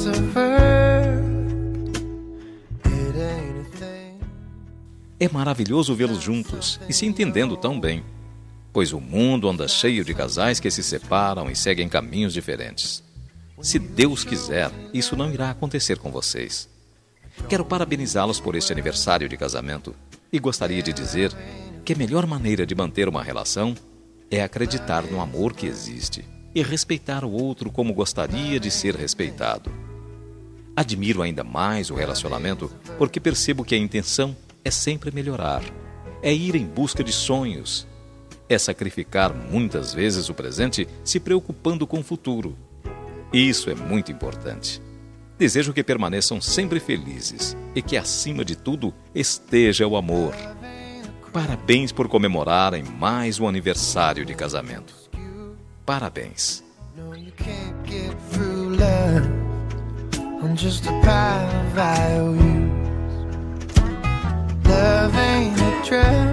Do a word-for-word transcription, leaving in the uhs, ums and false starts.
É maravilhoso vê-los juntos e se entendendo tão bem, pois o mundo anda cheio de casais que se separam e seguem caminhos diferentes. Se Deus quiser, isso não irá acontecer com vocês. Quero parabenizá-los por este aniversário de casamento e gostaria de dizer que a melhor maneira de manter uma relação é acreditar no amor que existe e respeitar o outro como gostaria de ser respeitado. Admiro ainda mais o relacionamento porque percebo que a intenção é sempre melhorar, é ir em busca de sonhos, é sacrificar muitas vezes o presente se preocupando com o futuro. Isso é muito importante. Desejo que permaneçam sempre felizes e que, acima de tudo, esteja o amor. Parabéns por comemorarem mais um aniversário de casamento. Parabéns. Love ain't a drug.